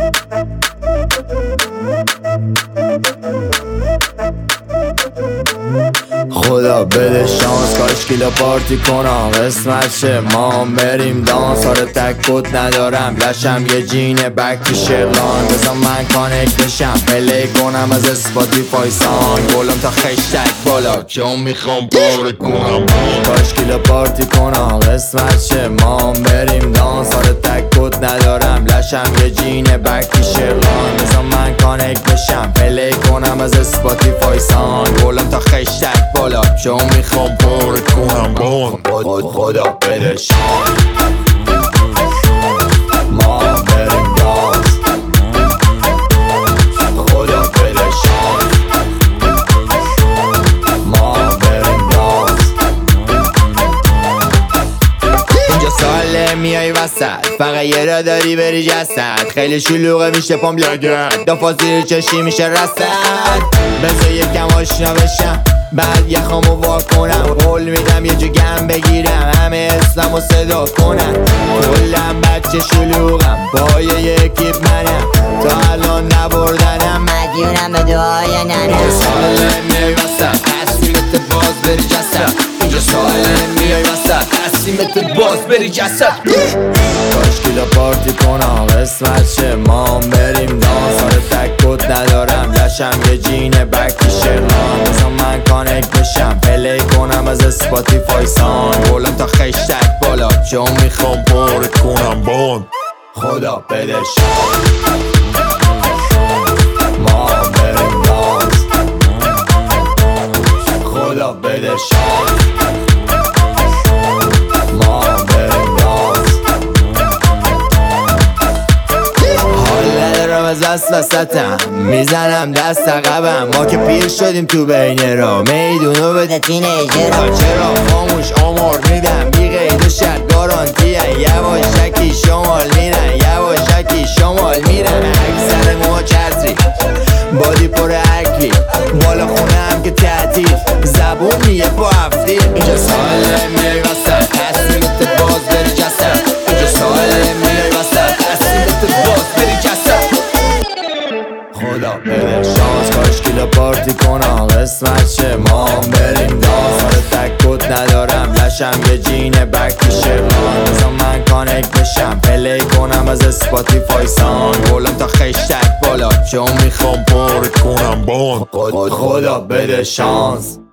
خدا بده شانس کاش کیلا پارتی کنم قسمت شه ما هم بریم دانس. آره تکوت ندارم لشم یه جینه بک تو شغلان بزن من کانک بشم پلی کنم از اسپاتیفای سانگ بولم تا خشتک بالا که اون میخوام باره کنم کاش کیلا پارتی کنم قسمت شه ما هم بریم دانس. آره تکوت ندارم لشم یه جینه بک تو شغلان بزن من کانک بشم پلی کنم از اسپاتیفای سانگ بولم تا خشتک بالا که اون میخوام باره کنم خدا بده شانس ما بریم دانس. خدا بده شانس ما بریم دانس. اینجا ساله میای وسط فقط یه را داری بری جسد خیلی شلوغه میشه پام لگت دافا زیر چشی میشه رسد بذار یکم آشنا بشم بعد یخامو وا کنم قول میدم یه جو گم بگیرم همه اسلامو صدا کنم کلم بچه شلوغم با یه اکیپ منم تا الان نبردنم مدیونم به دعای ننم ساله میای وسط تصمیمت باز بری جسد اینجا ساله میای وسط تصمیمت باز بری جسد کاش کیلا پارتی کنم قسمت شه ما هم بریم دانس. آره تکوت ندارم لشم یه جینه بک تو شغلان بزن من کانک بشم پلی کنم از اسپاتیفای سانگ بولم تا خشتک بالا که اون میخوام باره کنم باند خدا بده شانس ما هم بریم دانس. خدا بده شانس ما هم بریم دانس. حال ندارم از دست وسطم میزنم دست عقبم ما که پیر شدیم تو بین را میدونو بده تینیجرها چرا خاموش آمار میدم بی قید و شرط گارانتی یواشکی شمال میرن یواشکی شمال میرن اکثر ما کسری بادی پر اکلی بالا خونه هم که تعطیل زبون میه با هفتیر اینجا ساله میای وسط تصمیمت باز بری جسد اینجا ساله میای وسط تصمیمت باز بری جسد خدا بده شانس کاش کیلا پارتی کنم قسمت شه ما هم بریم دانس. آره تکوت ندارم لشم یه جینه بک تو شغلان بزن من کانک بشم پلی کنم از اسپاتیفای سانگ بولم تا خشتک بالا که اون میخوام باره کنم باند خدا بده شانس